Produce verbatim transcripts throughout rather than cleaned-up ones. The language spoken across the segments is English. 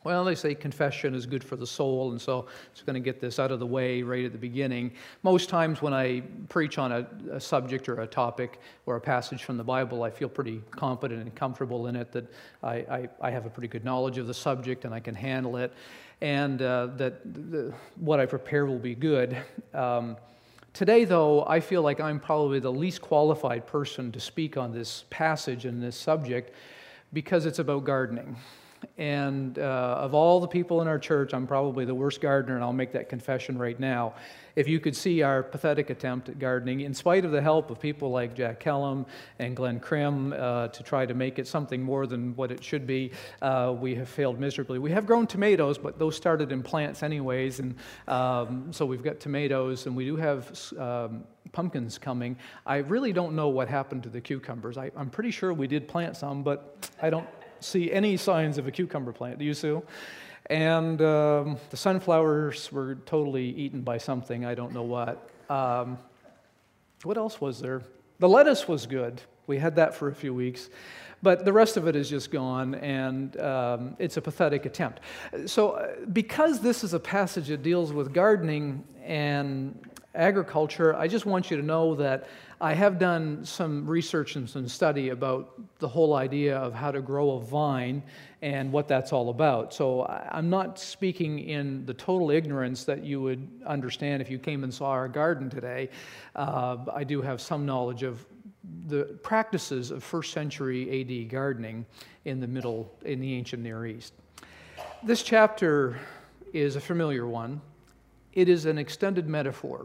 Well, they say confession is good for the soul, and so it's going to get this out of the way right at the beginning. Most times when I preach on a, a subject or a topic or a passage from the Bible, I feel pretty confident and comfortable in it, that I, I, I have a pretty good knowledge of the subject and I can handle it, and uh, that the, what I prepare will be good. Um, today, though, I feel like I'm probably the least qualified person to speak on this passage and this subject because it's about gardening. And uh, of all the people in our church, I'm probably the worst gardener, and I'll make that confession right now. If you could see our pathetic attempt at gardening, in spite of the help of people like Jack Kellum and Glenn Krim uh, to try to make it something more than what it should be, uh, we have failed miserably. We have grown tomatoes, but those started in plants anyways, and um, so we've got tomatoes, and we do have um, pumpkins coming. I really don't know what happened to the cucumbers. I, I'm pretty sure we did plant some, but I don't see any signs of a cucumber plant. Do you, Sue? And um, the sunflowers were totally eaten by something. I don't know what. Um, what else was there? The lettuce was good. We had that for a few weeks. But the rest of it is just gone, and um, it's a pathetic attempt. So uh, because this is a passage that deals with gardening and agriculture, I just want you to know that I have done some research and some study about the whole idea of how to grow a vine and what that's all about. So I'm not speaking in the total ignorance that you would understand if you came and saw our garden today. Uh, I do have some knowledge of the practices of first century A D gardening in the middle, in the ancient Near East. This chapter is a familiar one. It is an extended metaphor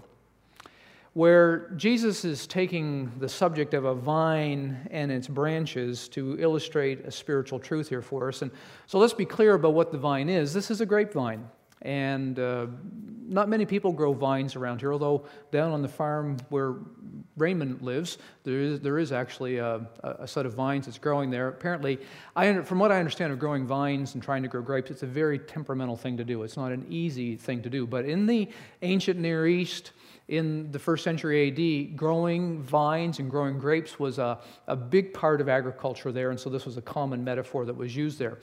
where Jesus is taking the subject of a vine and its branches to illustrate a spiritual truth here for us. And so let's be clear about what the vine is. This is a grapevine. And uh, not many people grow vines around here, although down on the farm where Raymond lives, there is, there is actually a, a set of vines that's growing there. Apparently, I, from what I understand of growing vines and trying to grow grapes, it's a very temperamental thing to do. It's not an easy thing to do. But in the ancient Near East, in the first century A D, growing vines and growing grapes was a, a big part of agriculture there, and so this was a common metaphor that was used there.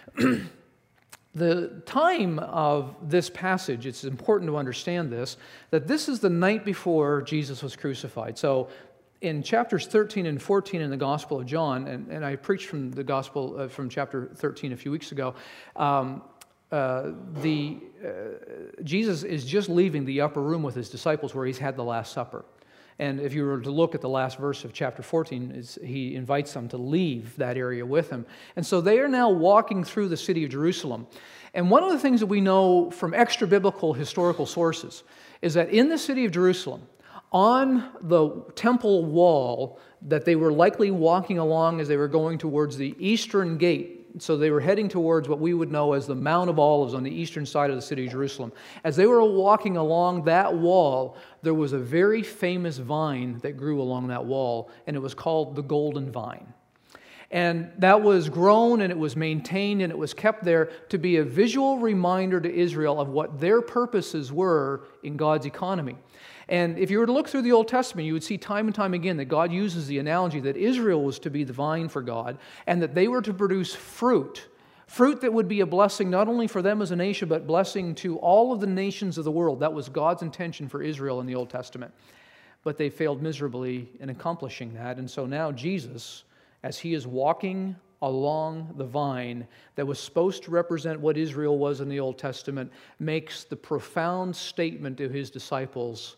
The time of this passage, it's important to understand this, that this is the night before Jesus was crucified. So in chapters thirteen and fourteen in the Gospel of John, and, and I preached from the Gospel uh, from chapter thirteen a few weeks ago, um, uh, the uh, Jesus is just leaving the upper room with his disciples where he's had the Last Supper. And if you were to look at the last verse of chapter fourteen, is he invites them to leave that area with him. And so they are now walking through the city of Jerusalem. And one of the things that we know from extra-biblical historical sources is that in the city of Jerusalem, on the temple wall that they were likely walking along as they were going towards the eastern gate, so they were heading towards what we would know as the Mount of Olives on the eastern side of the city of Jerusalem. As they were walking along that wall, there was a very famous vine that grew along that wall, and it was called the Golden Vine. And that was grown, and it was maintained, and it was kept there to be a visual reminder to Israel of what their purposes were in God's economy. And if you were to look through the Old Testament, you would see time and time again that God uses the analogy that Israel was to be the vine for God, and that they were to produce fruit, fruit that would be a blessing not only for them as a nation, but blessing to all of the nations of the world. That was God's intention for Israel in the Old Testament. But they failed miserably in accomplishing that, and so now Jesus, as he is walking along the vine that was supposed to represent what Israel was in the Old Testament, makes the profound statement to his disciples,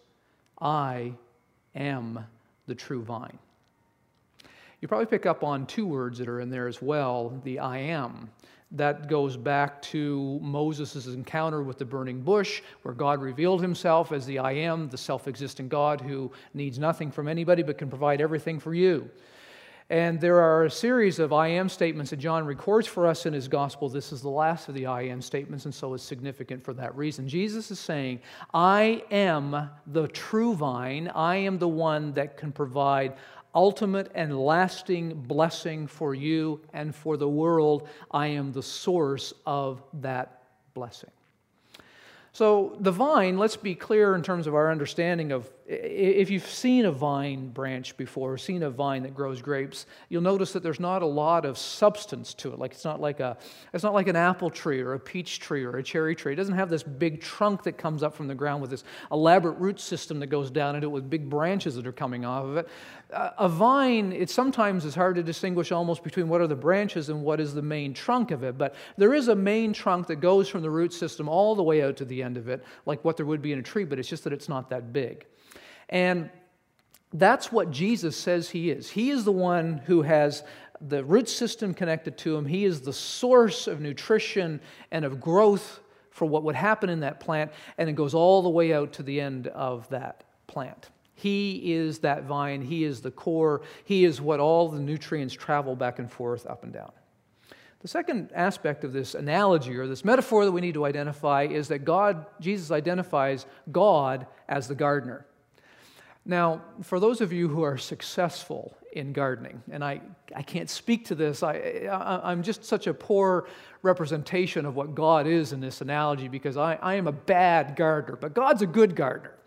I am the true vine. You probably pick up on two words that are in there as well, the I am. That goes back to Moses' encounter with the burning bush, where God revealed himself as the I am, the self-existent God who needs nothing from anybody but can provide everything for you. And there are a series of I am statements that John records for us in his gospel. This is the last of the I am statements, and so it's significant for that reason. Jesus is saying, I am the true vine. I am the one that can provide ultimate and lasting blessing for you and for the world. I am the source of that blessing. So the vine, let's be clear in terms of our understanding of if you've seen a vine branch before, seen a vine that grows grapes, you'll notice that there's not a lot of substance to it. Like it's not like a, it's not like an apple tree or a peach tree or a cherry tree. It doesn't have this big trunk that comes up from the ground with this elaborate root system that goes down into it with big branches that are coming off of it. A vine, it sometimes is hard to distinguish almost between what are the branches and what is the main trunk of it. But there is a main trunk that goes from the root system all the way out to the end of it, like what there would be in a tree, but it's just that it's not that big. And that's what Jesus says he is. He is the one who has the root system connected to him. He is the source of nutrition and of growth for what would happen in that plant, and it goes all the way out to the end of that plant. He is that vine. He is the core. He is what all the nutrients travel back and forth, up and down. The second aspect of this analogy or this metaphor that we need to identify is that God, Jesus identifies God as the gardener. Now, for those of you who are successful in gardening, and I, I can't speak to this, I, I, I'm just such a poor representation of what God is in this analogy because I, I am a bad gardener, but God's a good gardener.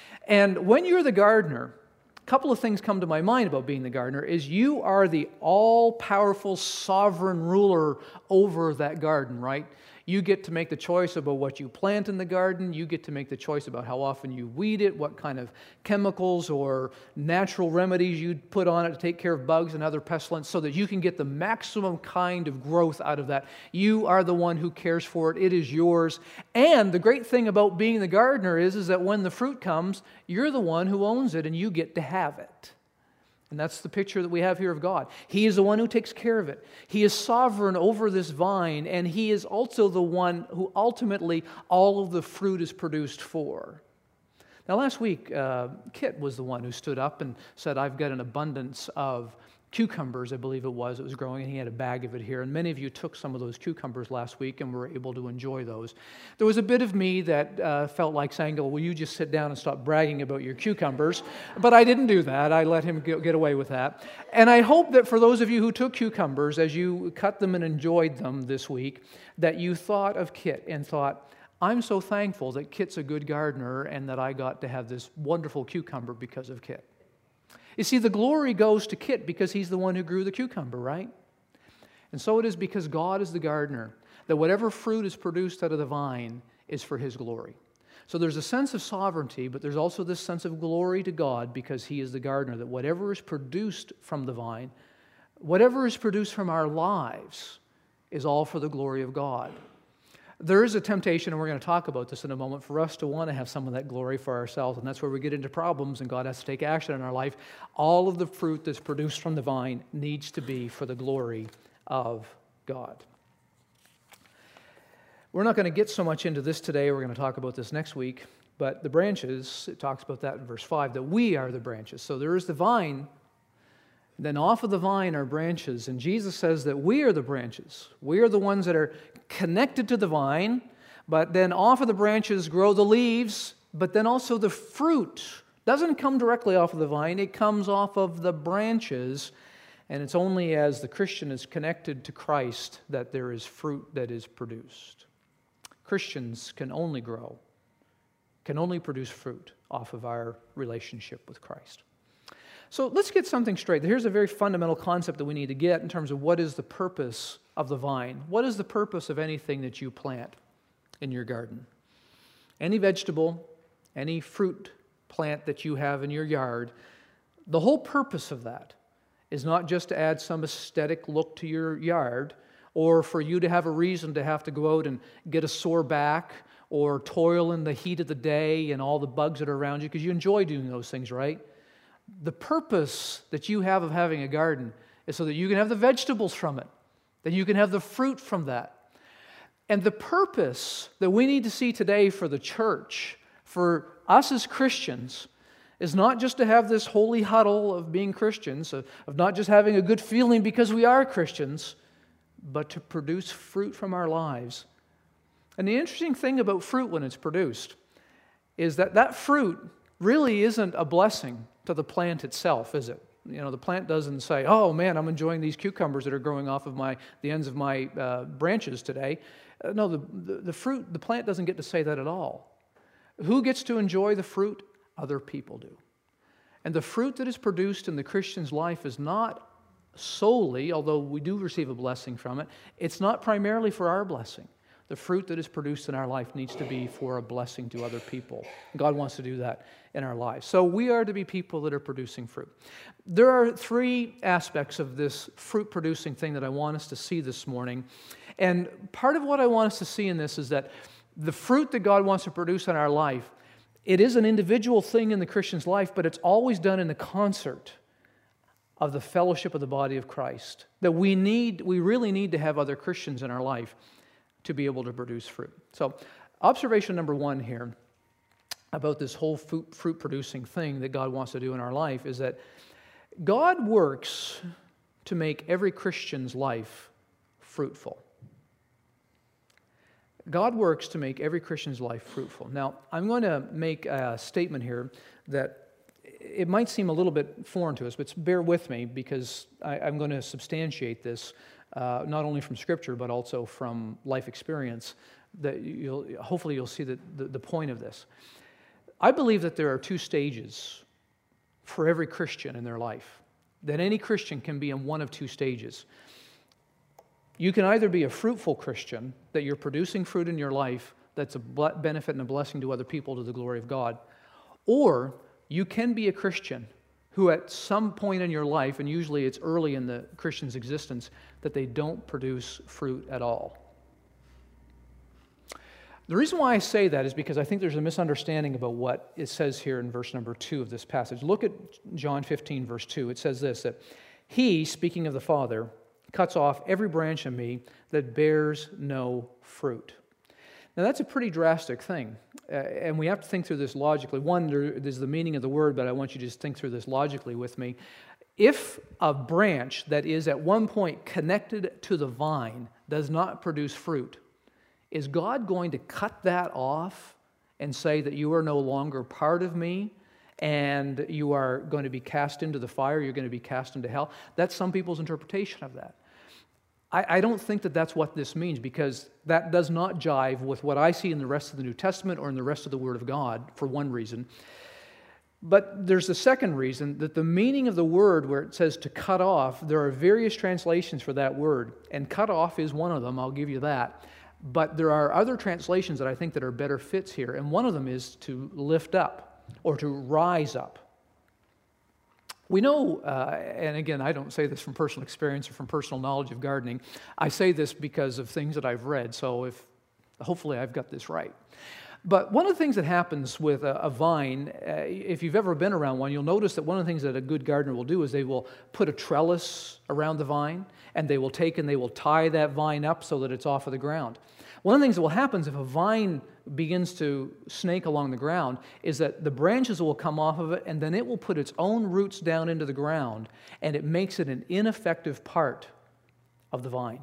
And when you're the gardener, a couple of things come to my mind about being the gardener is you are the all-powerful sovereign ruler over that garden, right? You get to make the choice about what you plant in the garden. You get to make the choice about how often you weed it, what kind of chemicals or natural remedies you put on it to take care of bugs and other pestilence so that you can get the maximum kind of growth out of that. You are the one who cares for it. It is yours. And the great thing about being the gardener is, is that when the fruit comes, you're the one who owns it and you get to have it. And that's the picture that we have here of God. He is the one who takes care of it. He is sovereign over this vine, and He is also the one who ultimately all of the fruit is produced for. Now, last week, uh, Kit was the one who stood up and said, I've got an abundance of cucumbers, I believe it was, it was growing, and he had a bag of it here. And many of you took some of those cucumbers last week and were able to enjoy those. There was a bit of me that uh, felt like saying, well, will you just sit down and stop bragging about your cucumbers? But I didn't do that. I let him get away with that. And I hope that for those of you who took cucumbers, as you cut them and enjoyed them this week, that you thought of Kit and thought, I'm so thankful that Kit's a good gardener and that I got to have this wonderful cucumber because of Kit. You see, the glory goes to Kit because he's the one who grew the cucumber, right? And so it is because God is the gardener, that whatever fruit is produced out of the vine is for His glory. So there's a sense of sovereignty, but there's also this sense of glory to God because He is the gardener, that whatever is produced from the vine, whatever is produced from our lives is all for the glory of God. There is a temptation, and we're going to talk about this in a moment, for us to want to have some of that glory for ourselves, and that's where we get into problems and God has to take action in our life. All of the fruit that's produced from the vine needs to be for the glory of God. We're not going to get so much into this today. We're going to talk about this next week, but the branches, it talks about that in verse five, that we are the branches. So there is the vine, then off of the vine are branches, and Jesus says that we are the branches. We are the ones that are connected to the vine, but then off of the branches grow the leaves, but then also the fruit doesn't come directly off of the vine, it comes off of the branches, and it's only as the Christian is connected to Christ that there is fruit that is produced. Christians can only grow, can only produce fruit off of our relationship with Christ. So let's get something straight. Here's a very fundamental concept that we need to get in terms of what is the purpose of the vine. What is the purpose of anything that you plant in your garden? Any vegetable, any fruit plant that you have in your yard, the whole purpose of that is not just to add some aesthetic look to your yard or for you to have a reason to have to go out and get a sore back or toil in the heat of the day and all the bugs that are around you because you enjoy doing those things, right? The purpose that you have of having a garden is so that you can have the vegetables from it, that you can have the fruit from that. And the purpose that we need to see today for the church, for us as Christians, is not just to have this holy huddle of being Christians, of, of not just having a good feeling because we are Christians, but to produce fruit from our lives. And the interesting thing about fruit when it's produced is that that fruit really isn't a blessing to the plant itself, is it? You know, the plant doesn't say, oh man, I'm enjoying these cucumbers that are growing off of my the ends of my uh, branches today. Uh, no, the, the, the fruit, the plant doesn't get to say that at all. Who gets to enjoy the fruit? Other people do. And the fruit that is produced in the Christian's life is not solely, although we do receive a blessing from it, it's not primarily for our blessing. The fruit that is produced in our life needs to be for a blessing to other people. God wants to do that in our lives. So we are to be people that are producing fruit. There are three aspects of this fruit-producing thing that I want us to see this morning. And part of what I want us to see in this is that the fruit that God wants to produce in our life, it is an individual thing in the Christian's life, but it's always done in the concert of the fellowship of the body of Christ. That we need, we really need to have other Christians in our life to be able to produce fruit. So, observation number one here about this whole fruit-producing thing that God wants to do in our life is that God works to make every Christian's life fruitful. God works to make every Christian's life fruitful. Now, I'm going to make a statement here that it might seem a little bit foreign to us, but bear with me because I, I'm going to substantiate this Uh, not only from Scripture, but also from life experience, that you'll, hopefully you'll see the, the, the point of this. I believe that there are two stages for every Christian in their life, that any Christian can be in one of two stages. You can either be a fruitful Christian, that you're producing fruit in your life that's a benefit and a blessing to other people to the glory of God, or you can be a Christian who at some point in your life, and usually it's early in the Christian's existence, that they don't produce fruit at all. The reason why I say that is because I think there's a misunderstanding about what it says here in verse number two of this passage. Look at John fifteen, verse two. It says this, that He, speaking of the Father, cuts off every branch in me that bears no fruit. Now, that's a pretty drastic thing, uh, and we have to think through this logically. One, there, there's the meaning of the word, but I want you to just think through this logically with me. If a branch that is at one point connected to the vine does not produce fruit, is God going to cut that off and say that you are no longer part of me and you are going to be cast into the fire, you're going to be cast into hell? That's some people's interpretation of that. I don't think that that's what this means, because that does not jive with what I see in the rest of the New Testament or in the rest of the Word of God, for one reason. But there's the second reason, that the meaning of the word where it says to cut off, there are various translations for that word, and cut off is one of them, I'll give you that. But there are other translations that I think that are better fits here, and one of them is to lift up or to rise up. We know, uh, and again, I don't say this from personal experience or from personal knowledge of gardening. I say this because of things that I've read, so if hopefully I've got this right. But one of the things that happens with a, a vine, uh, if you've ever been around one, you'll notice that one of the things that a good gardener will do is they will put a trellis around the vine, and they will take and they will tie that vine up so that it's off of the ground. One of the things that will happen is if a vine begins to snake along the ground is that the branches will come off of it, and then it will put its own roots down into the ground, and it makes it an ineffective part of the vine.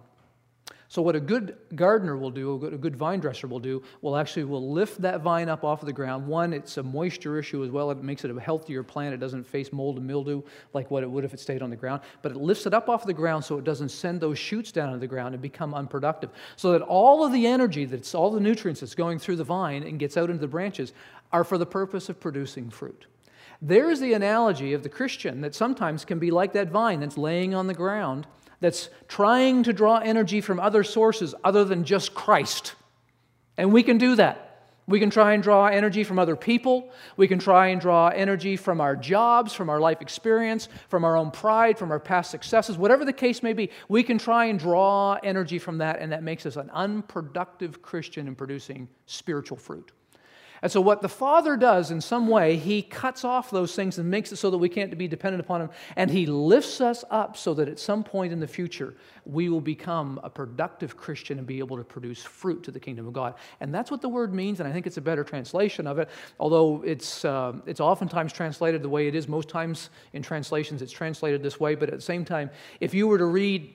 So what a good gardener will do, a good vine dresser will do, will actually will lift that vine up off of the ground. One, it's a moisture issue as well. It makes it a healthier plant. It doesn't face mold and mildew like what it would if it stayed on the ground. But it lifts it up off the ground so it doesn't send those shoots down to the ground and become unproductive. So that all of the energy, that's all the nutrients that's going through the vine and gets out into the branches are for the purpose of producing fruit. There's the analogy of the Christian that sometimes can be like that vine that's laying on the ground, that's trying to draw energy from other sources other than just Christ. And we can do that. We can try and draw energy from other people. We can try and draw energy from our jobs, from our life experience, from our own pride, from our past successes. Whatever the case may be, we can try and draw energy from that, and that makes us an unproductive Christian in producing spiritual fruit. And so what the Father does in some way, He cuts off those things and makes it so that we can't be dependent upon Him. And He lifts us up so that at some point in the future, we will become a productive Christian and be able to produce fruit to the kingdom of God. And that's what the word means, and I think it's a better translation of it, although it's, uh, it's oftentimes translated the way it is. Most times in translations it's translated this way, but at the same time, if you were to read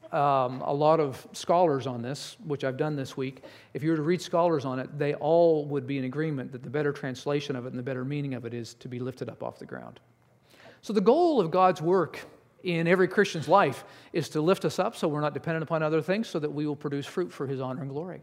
Um, a lot of scholars on this, which I've done this week, if you were to read scholars on it, they all would be in agreement that the better translation of it and the better meaning of it is to be lifted up off the ground. So the goal of God's work in every Christian's life is to lift us up so we're not dependent upon other things, so that we will produce fruit for His honor and glory.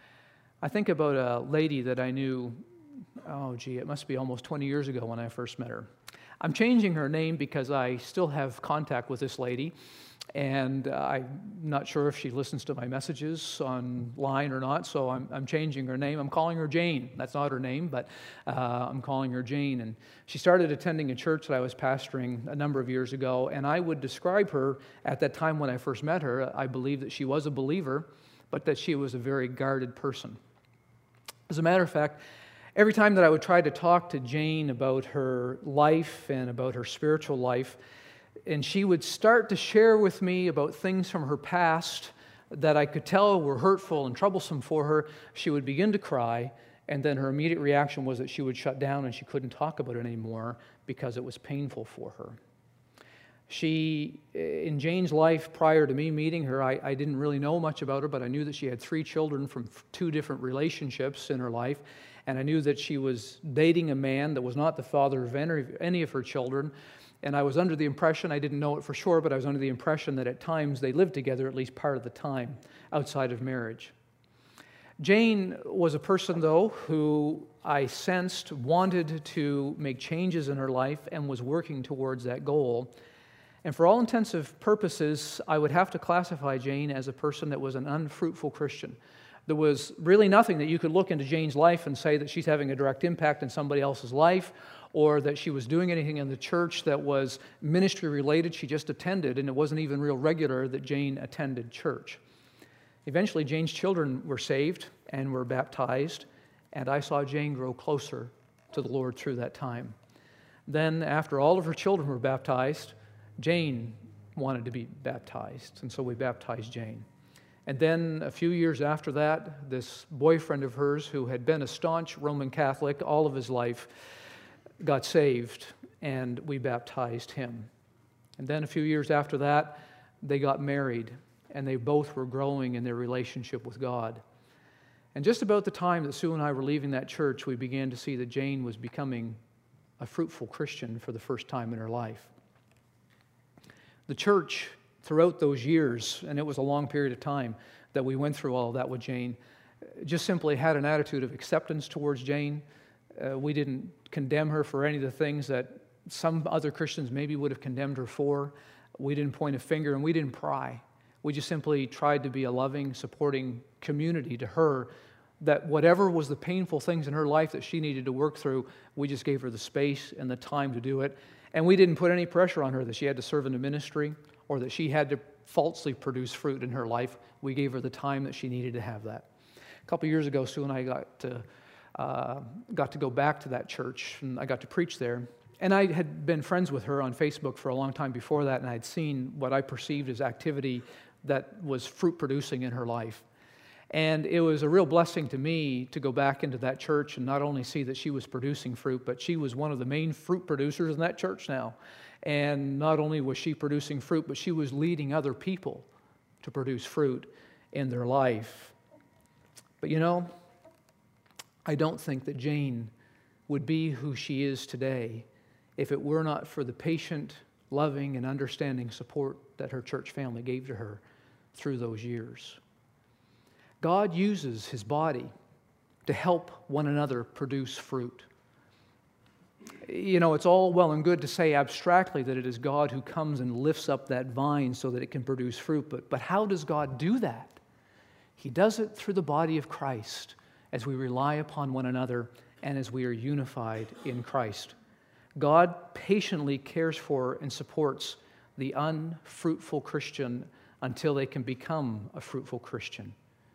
I think about a lady that I knew, oh gee, it must be almost twenty years ago when I first met her. I'm changing her name because I still have contact with this lady, and uh, I'm not sure if she listens to my messages online or not, so I'm, I'm changing her name. I'm calling her Jane. That's not her name, but uh, I'm calling her Jane. And she started attending a church that I was pastoring a number of years ago, and I would describe her at that time when I first met her. I believe that she was a believer, but that she was a very guarded person. As a matter of fact, every time that I would try to talk to Jane about her life and about her spiritual life, and she would start to share with me about things from her past that I could tell were hurtful and troublesome for her, she would begin to cry, and then her immediate reaction was that she would shut down and she couldn't talk about it anymore because it was painful for her. She, in Jane's life prior to me meeting her, I, I didn't really know much about her, but I knew that she had three children from two different relationships in her life, and I knew that she was dating a man that was not the father of any, any of her children. And I was under the impression, I didn't know it for sure, but I was under the impression that at times they lived together at least part of the time outside of marriage. Jane was a person, though, who I sensed wanted to make changes in her life and was working towards that goal. And for all intensive purposes, I would have to classify Jane as a person that was an unfruitful Christian. There was really nothing that you could look into Jane's life and say that she's having a direct impact in somebody else's life, or that she was doing anything in the church that was ministry related. She just attended, and it wasn't even real regular that Jane attended church. Eventually, Jane's children were saved and were baptized, and I saw Jane grow closer to the Lord through that time. Then, after all of her children were baptized, Jane wanted to be baptized, and so we baptized Jane. And then a few years after that, this boyfriend of hers, who had been a staunch Roman Catholic all of his life, got saved, and we baptized him. And then a few years after that, they got married, and they both were growing in their relationship with God. And just about the time that Sue and I were leaving that church, we began to see that Jane was becoming a fruitful Christian for the first time in her life. The church, throughout those years, and it was a long period of time that we went through all of that with Jane, just simply had an attitude of acceptance towards Jane. Uh, we didn't condemn her for any of the things that some other Christians maybe would have condemned her for. We didn't point a finger, and we didn't pry. We just simply tried to be a loving, supporting community to her, that whatever was the painful things in her life that she needed to work through, we just gave her the space and the time to do it. And we didn't put any pressure on her that she had to serve in the ministry or that she had to falsely produce fruit in her life. We gave her the time that she needed to have that. A couple years ago, Sue and I got to Uh, got to go back to that church, and I got to preach there. And I had been friends with her on Facebook for a long time before that, and I had seen what I perceived as activity that was fruit-producing in her life. And it was a real blessing to me to go back into that church and not only see that she was producing fruit, but she was one of the main fruit producers in that church now. And not only was she producing fruit, but she was leading other people to produce fruit in their life. But you know, I don't think that Jane would be who she is today if it were not for the patient, loving, and understanding support that her church family gave to her through those years. God uses His body to help one another produce fruit. You know, it's all well and good to say abstractly that it is God who comes and lifts up that vine so that it can produce fruit, but, but how does God do that? He does it through the body of Christ, as we rely upon one another and as we are unified in Christ. God patiently cares for and supports the unfruitful Christian until they can become a fruitful Christian.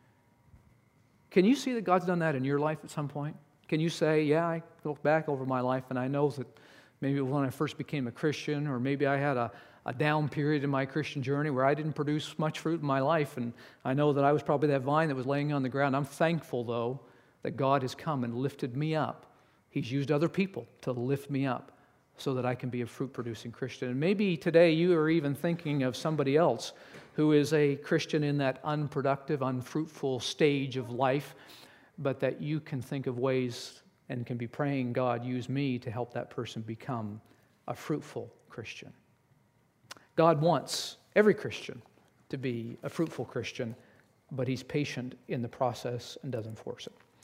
Can you see that God's done that in your life at some point? Can you say, yeah, I look back over my life and I know that maybe when I first became a Christian, or maybe I had a a down period in my Christian journey where I didn't produce much fruit in my life, and I know that I was probably that vine that was laying on the ground. I'm thankful, though, that God has come and lifted me up. He's used other people to lift me up so that I can be a fruit-producing Christian. And maybe today you are even thinking of somebody else who is a Christian in that unproductive, unfruitful stage of life, but that you can think of ways and can be praying, God, use me to help that person become a fruitful Christian. God wants every Christian to be a fruitful Christian, but He's patient in the process and doesn't force it.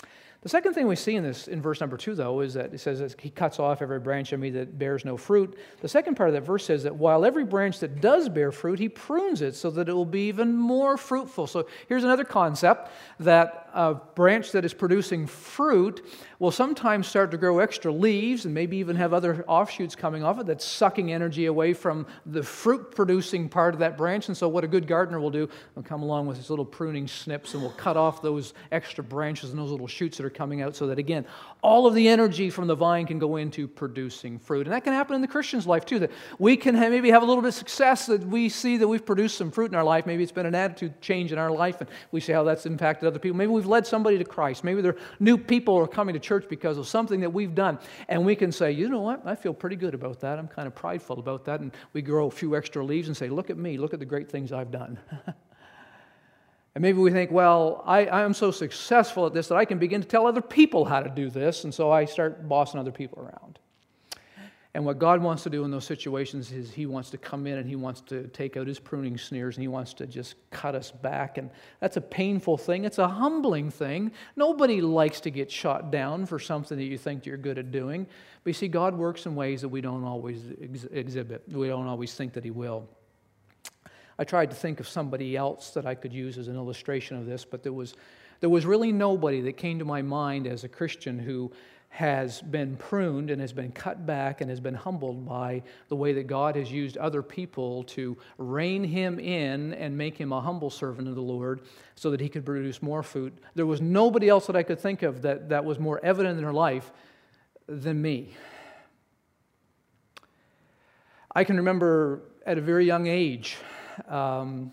The second thing we see in this, in verse number two, though, is that it says that he cuts off every branch in me that bears no fruit. The second part of that verse says that while every branch that does bear fruit, he prunes it so that it will be even more fruitful. So here's another concept, that a branch that is producing fruit will sometimes start to grow extra leaves and maybe even have other offshoots coming off it that's sucking energy away from the fruit-producing part of that branch. And so what a good gardener will do, will come along with his little pruning snips and will cut off those extra branches and those little shoots that are coming out so that, again, all of the energy from the vine can go into producing fruit. And that can happen in the Christian's life, too, that we can have, maybe have a little bit of success, that we see that we've produced some fruit in our life. Maybe it's been an attitude change in our life, and we see how that's impacted other people. Maybe we've led somebody to Christ. Maybe there are new people who are coming to church because of something that we've done. And we can say, you know what, I feel pretty good about that. I'm kind of prideful about that. And we grow a few extra leaves and say, look at me, look at the great things I've done. And maybe we think, well, I, I am so successful at this that I can begin to tell other people how to do this, and so I start bossing other people around. And what God wants to do in those situations is He wants to come in and He wants to take out His pruning sneers and He wants to just cut us back. And that's a painful thing. It's a humbling thing. Nobody likes to get shot down for something that you think you're good at doing. But you see, God works in ways that we don't always ex- exhibit. We don't always think that He will. I tried to think of somebody else that I could use as an illustration of this, but there was, there was really nobody that came to my mind as a Christian who has been pruned and has been cut back and has been humbled by the way that God has used other people to rein him in and make him a humble servant of the Lord so that he could produce more fruit. There was nobody else that I could think of that, that was more evident in her life than me. I can remember at a very young age, Um,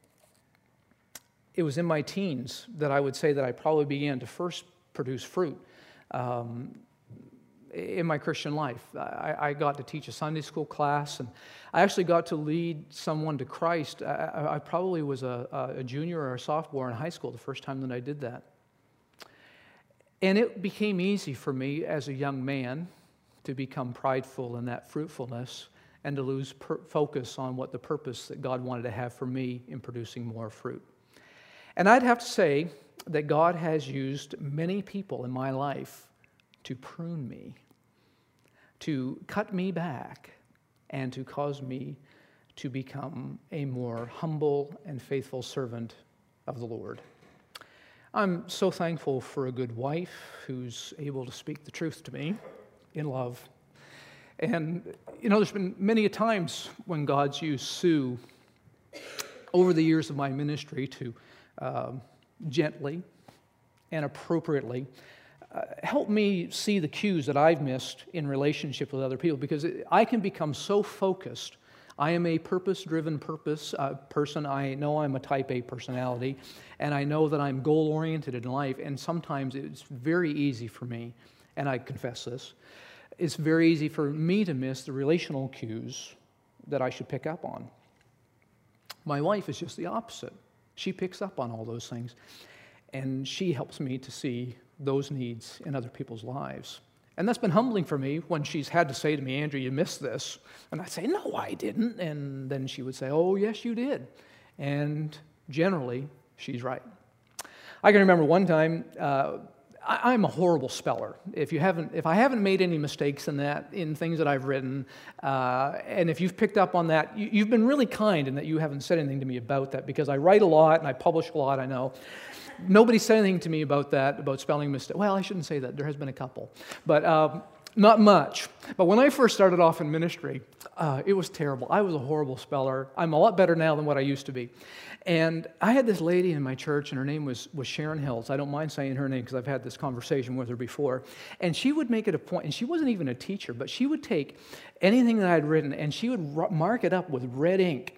it was in my teens that I would say that I probably began to first produce fruit um, in my Christian life. I, I got to teach a Sunday school class, and I actually got to lead someone to Christ. I, I probably was a, a junior or a sophomore in high school the first time that I did that. And it became easy for me as a young man to become prideful in that fruitfulness and to lose per- focus on what the purpose that God wanted to have for me in producing more fruit. And I'd have to say that God has used many people in my life to prune me, to cut me back, and to cause me to become a more humble and faithful servant of the Lord. I'm so thankful for a good wife who's able to speak the truth to me in love. And, you know, there's been many a times when God's used Sue over the years of my ministry to uh, gently and appropriately uh, help me see the cues that I've missed in relationship with other people, because I can become so focused. I am a purpose-driven purpose uh, person. I know I'm a type A personality, and I know that I'm goal-oriented in life, and sometimes it's very easy for me, and I confess this, it's very easy for me to miss the relational cues that I should pick up on. My wife is just the opposite. She picks up on all those things, and she helps me to see those needs in other people's lives. And that's been humbling for me when she's had to say to me, Andrew, you missed this. And I'd say, no, I didn't. And then she would say, oh, yes, you did. And generally, she's right. I can remember one time, uh, I, I'm a horrible speller. If you haven't, if I haven't made any mistakes in that, in things that I've written, uh, and if you've picked up on that, you, you've been really kind in that you haven't said anything to me about that, because I write a lot and I publish a lot, I know. Nobody said anything to me about that, about spelling mistakes. Well, I shouldn't say that. There has been a couple. But um, not much. But when I first started off in ministry, uh, it was terrible. I was a horrible speller. I'm a lot better now than what I used to be. And I had this lady in my church, and her name was, was Sharon Hills. I don't mind saying her name because I've had this conversation with her before. And she would make it a point, and she wasn't even a teacher, but she would take anything that I'd written, and she would r- mark it up with red ink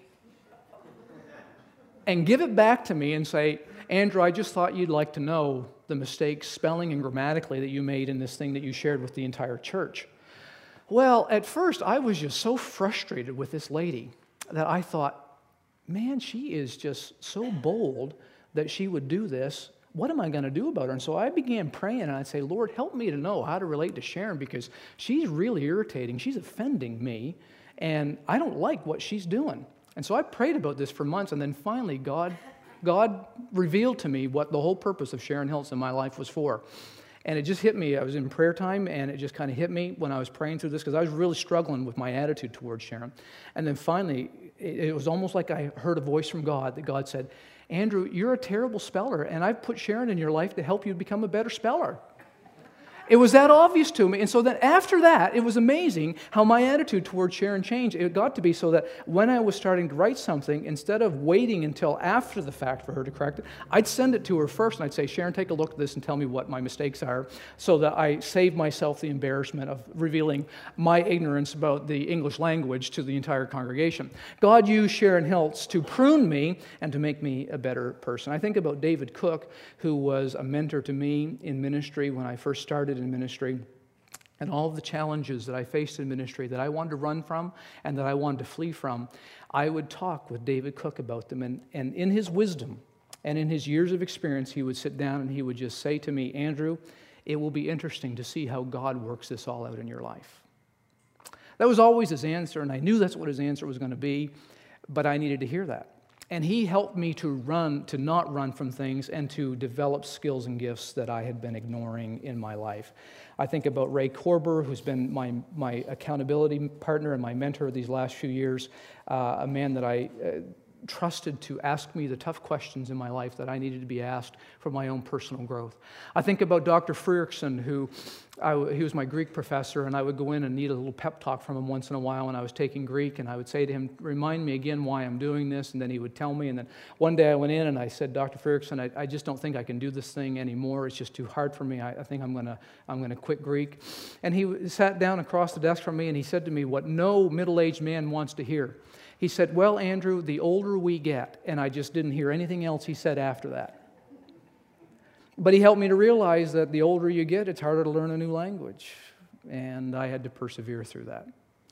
and give it back to me and say, Andrew, I just thought you'd like to know the mistakes spelling and grammatically that you made in this thing that you shared with the entire church. Well, at first, I was just so frustrated with this lady that I thought, man, she is just so bold that she would do this. What am I going to do about her? And so I began praying, and I'd say, Lord, help me to know how to relate to Sharon, because she's really irritating. She's offending me, and I don't like what she's doing. And so I prayed about this for months, and then finally God... God revealed to me what the whole purpose of Sharon Hills in my life was for. And it just hit me. I was in prayer time, and it just kind of hit me when I was praying through this, because I was really struggling with my attitude towards Sharon. And then finally, it, it was almost like I heard a voice from God, that God said, Andrew, you're a terrible speller, and I've put Sharon in your life to help you become a better speller. It was that obvious to me. And so then after that, it was amazing how my attitude towards Sharon changed. It got to be so that when I was starting to write something, instead of waiting until after the fact for her to correct it, I'd send it to her first, and I'd say, Sharon, take a look at this and tell me what my mistakes are, so that I save myself the embarrassment of revealing my ignorance about the English language to the entire congregation. God used Sharon Hiltz to prune me and to make me a better person. I think about David Cook, who was a mentor to me in ministry when I first started in ministry, and all of the challenges that I faced in ministry that I wanted to run from and that I wanted to flee from. I would talk with David Cook about them, and, and in his wisdom and in his years of experience, he would sit down and he would just say to me, Andrew, it will be interesting to see how God works this all out in your life. That was always his answer, and I knew that's what his answer was going to be, but I needed to hear that. And he helped me to run, to not run from things, and to develop skills and gifts that I had been ignoring in my life. I think about Ray Korber, who's been my, my accountability partner and my mentor these last few years, uh, a man that I uh, trusted to ask me the tough questions in my life that I needed to be asked for my own personal growth. I think about Doctor Fredrickson, who I, he was my Greek professor, and I would go in and need a little pep talk from him once in a while when I was taking Greek, and I would say to him, remind me again why I'm doing this, and then he would tell me. And then one day I went in and I said, Doctor Fredrickson, I, I just don't think I can do this thing anymore. It's just too hard for me. I, I think I'm going to I'm going to quit Greek. And he sat down across the desk from me, and he said to me what no middle-aged man wants to hear. He said, well, Andrew, the older we get, and I just didn't hear anything else he said after that. But he helped me to realize that the older you get, it's harder to learn a new language. And I had to persevere through that.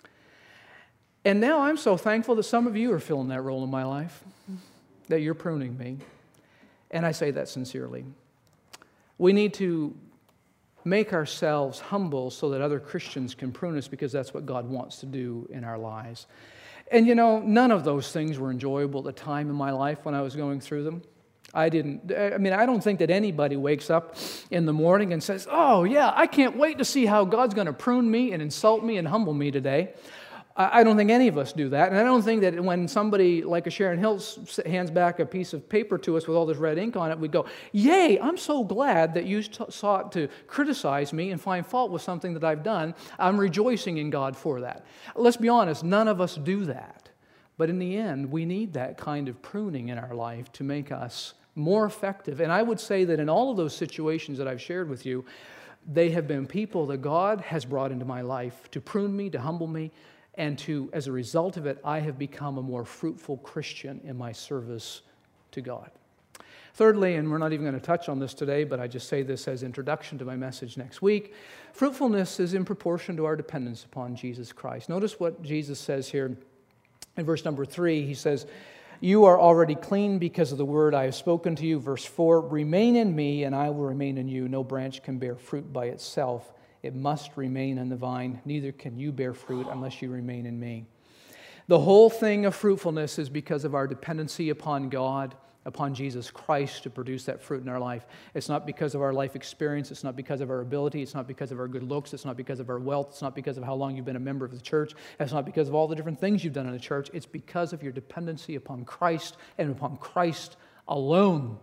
And now I'm so thankful that some of you are filling that role in my life, that you're pruning me. And I say that sincerely. We need to make ourselves humble so that other Christians can prune us, because that's what God wants to do in our lives. And you know, none of those things were enjoyable at the time in my life when I was going through them. I didn't, I mean, I don't think that anybody wakes up in the morning and says, oh yeah, I can't wait to see how God's going to prune me and insult me and humble me today. I don't think any of us do that. And I don't think that when somebody like a Sharon Hiltz hands back a piece of paper to us with all this red ink on it, we go, yay, I'm so glad that you t- sought to criticize me and find fault with something that I've done. I'm rejoicing in God for that. Let's be honest, none of us do that. But in the end, we need that kind of pruning in our life to make us more effective. And I would say that in all of those situations that I've shared with you, they have been people that God has brought into my life to prune me, to humble me, and to, as a result of it, I have become a more fruitful Christian in my service to God. Thirdly, and we're not even going to touch on this today, but I just say this as introduction to my message next week, fruitfulness is in proportion to our dependence upon Jesus Christ. Notice what Jesus says here in verse number three. He says, you are already clean because of the word I have spoken to you. Verse four, remain in me and I will remain in you. No branch can bear fruit by itself. It must remain in the vine. Neither can you bear fruit unless you remain in me. The whole thing of fruitfulness is because of our dependency upon God, upon Jesus Christ to produce that fruit in our life. It's not because of our life experience. It's not because of our ability. It's not because of our good looks. It's not because of our wealth. It's not because of how long you've been a member of the church. It's not because of all the different things you've done in the church. It's because of your dependency upon Christ and upon Christ alone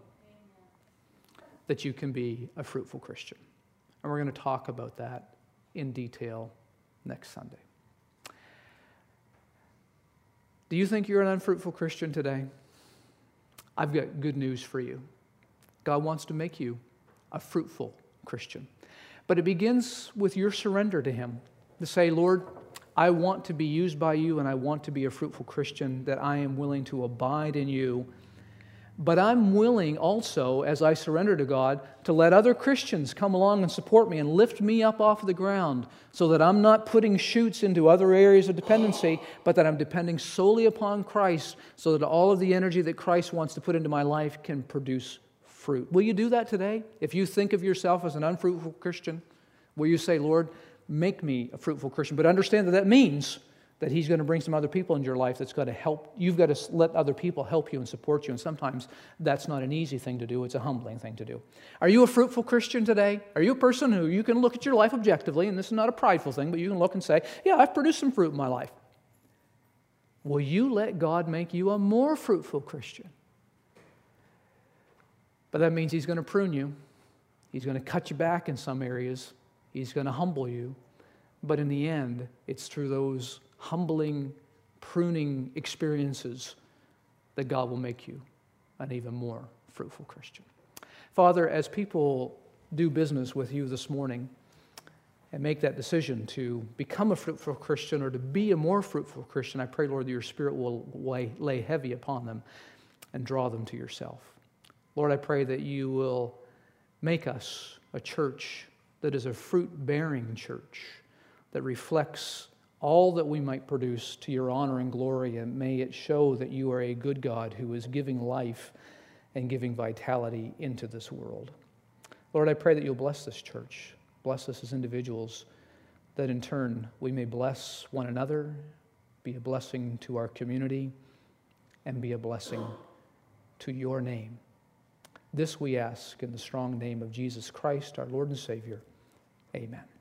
that you can be a fruitful Christian. And we're going to talk about that in detail next Sunday. Do you think you're an unfruitful Christian today? I've got good news for you. God wants to make you a fruitful Christian. But it begins with your surrender to Him. To say, Lord, I want to be used by you and I want to be a fruitful Christian, that I am willing to abide in you. But I'm willing also, as I surrender to God, to let other Christians come along and support me and lift me up off the ground so that I'm not putting shoots into other areas of dependency, but that I'm depending solely upon Christ so that all of the energy that Christ wants to put into my life can produce fruit. Will you do that today? If you think of yourself as an unfruitful Christian, will you say, Lord, make me a fruitful Christian? But understand that that means that He's going to bring some other people into your life that's going to help. You've got to let other people help you and support you, and sometimes that's not an easy thing to do. It's a humbling thing to do. Are you a fruitful Christian today? Are you a person who you can look at your life objectively, and this is not a prideful thing, but you can look and say, yeah, I've produced some fruit in my life. Will you let God make you a more fruitful Christian? But that means He's going to prune you. He's going to cut you back in some areas. He's going to humble you. But in the end, it's through those humbling, pruning experiences that God will make you an even more fruitful Christian. Father, as people do business with you this morning and make that decision to become a fruitful Christian or to be a more fruitful Christian, I pray, Lord, that your Spirit will lay, lay heavy upon them and draw them to yourself. Lord, I pray that you will make us a church that is a fruit-bearing church that reflects all that we might produce to your honor and glory, and may it show that you are a good God who is giving life and giving vitality into this world. Lord, I pray that you'll bless this church, bless us as individuals, that in turn we may bless one another, be a blessing to our community, and be a blessing to your name. This we ask in the strong name of Jesus Christ, our Lord and Savior. Amen.